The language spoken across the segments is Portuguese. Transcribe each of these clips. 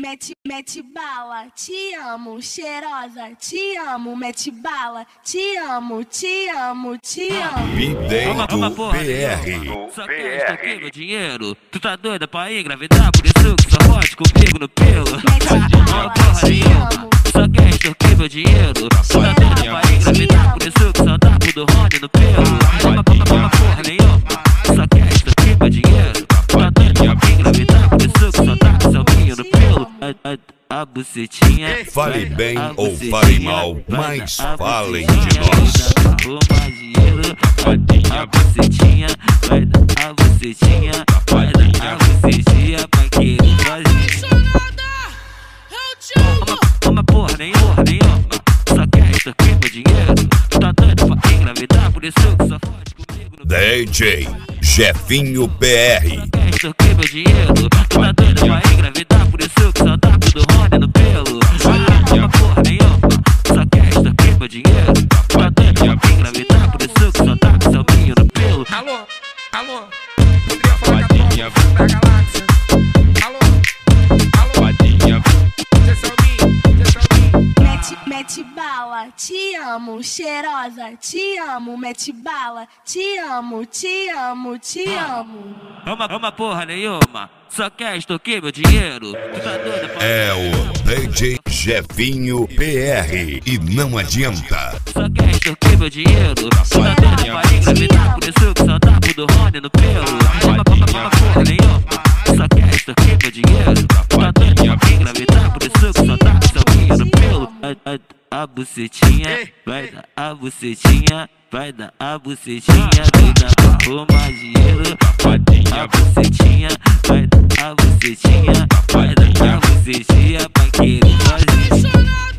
Mete bala, te amo, cheirosa, te amo, mete bala, te amo, te amo, te amo. Vidento PR. Só quer extorquir meu dinheiro. Tu tá doida pra engravidar, por isso que só fode comigo no pelo. Uma porra nenhuma, só quer extorquir meu dinheiro. Tu tá doida pra engravidar, por isso que só dá pro do Rony no pelo. Uma porra nenhuma, só quer extorquir meu dinheiro. Tu tá doida pra engravidar, por isso que só dá pro seu no pelo. A bucetinha. Fale bem ou fale mal, mas falem de nós. Arruma dinheiro, a bucetinha, vai dar a bucetinha, vai dar a bucetinha pra que ele faz. Uma porra nenhuma, só quer extorquir meu dinheiro. Tá doido pra engravidar, por isso que só fode comigo no DJ Jefinho PR. Só quer extorquir meu dinheiro. Tá doido pra engravidar, por isso que só dá pro do Rony no pelo. Uma porra nenhuma, só quer extorquir meu dinheiro. Tá doido pra engravidar, por isso que só dá pro seu minho no pelo. Alô, poderia falar com a tropa da galáxia. Alô, Vadinha, Mete bala, te amo, cheirosa, te amo, mete bala, te amo, te amo, te amo. Uma porra nenhuma, só quer extorquir meu dinheiro. Tu tá doida pra... É o DJ Jefinho PR e não adianta. Só quer extorquir meu dinheiro. Tu tá doida pra engravidar, por isso que só dá pro do Rony no pelo. Uma porra nenhuma, só quer extorquir meu dinheiro. Tu tá doida pra engravidar, por isso que só dá pro seu minho no pelo. A bucetinha, vai dar a bucetinha, vai dar a bucetinha, doida, arruma dinheiro. A bucetinha, vai dar a bucetinha, vai dar a bucetinha pra que ele faz isso.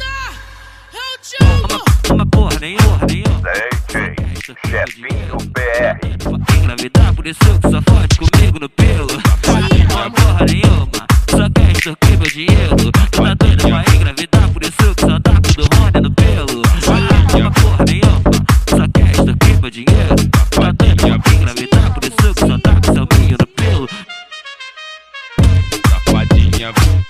Uma porra nenhuma, DJ Jefinho PR. pra engravidar, por isso que só fode comigo no pelo. Uma porra nenhuma, só quer extorquir meu dinheiro. Tu tá doida pra engravidar, por isso que só dá pro do Rony no pelo. Uma porra nenhuma, só quer extorquir meu dinheiro. Tu tá doida pra engravidar, por isso que só dá pro seu minho no pelo. Safadinha.